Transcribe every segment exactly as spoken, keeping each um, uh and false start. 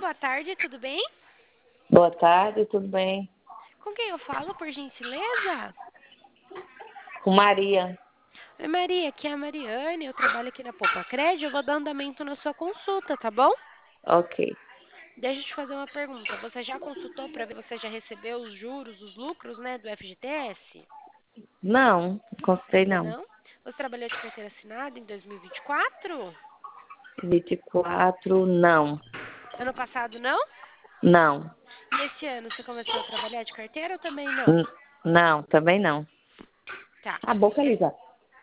boa tarde, tudo bem? Boa tarde, tudo bem? Com quem eu falo, por gentileza? Com Maria. Oi, Maria, aqui é a Mariane, eu trabalho aqui na Poupa Crédito, eu vou dar andamento na sua consulta, tá bom? Ok. Deixa eu te fazer uma pergunta. Você já consultou para ver se você já recebeu os juros, os lucros, né, do F G T S? Não, não consultei Ainda não. não? Você trabalhou de carteira assinada em dois mil e vinte e quatro? vinte e quatro, não. Ano passado, não? Não. E esse ano você começou a trabalhar de carteira ou também não? N- Não, também não. Tá. A boca, É- Lisa.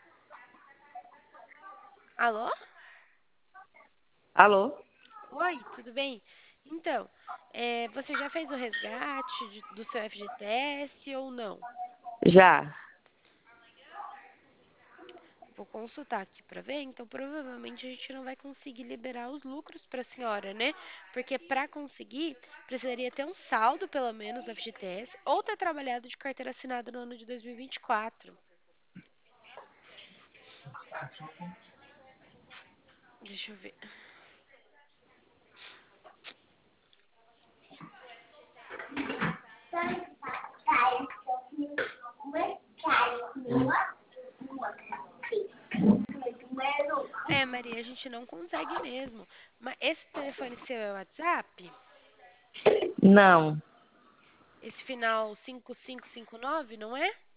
Alô? Alô? Oi, tudo bem? Então, é, você já fez o resgate de- do seu F G T S ou não? Já. Vou consultar aqui para ver. Então, provavelmente a gente não vai conseguir liberar os lucros para a senhora, né? Porque para conseguir, precisaria ter um saldo, pelo menos, do F G T S ou ter trabalhado de carteira assinada no ano de dois mil e vinte e quatro. Deixa eu ver. É, Maria, a gente não consegue mesmo. Mas esse telefone seu é o WhatsApp? Não. Esse final cinco cinco cinco nove, não é?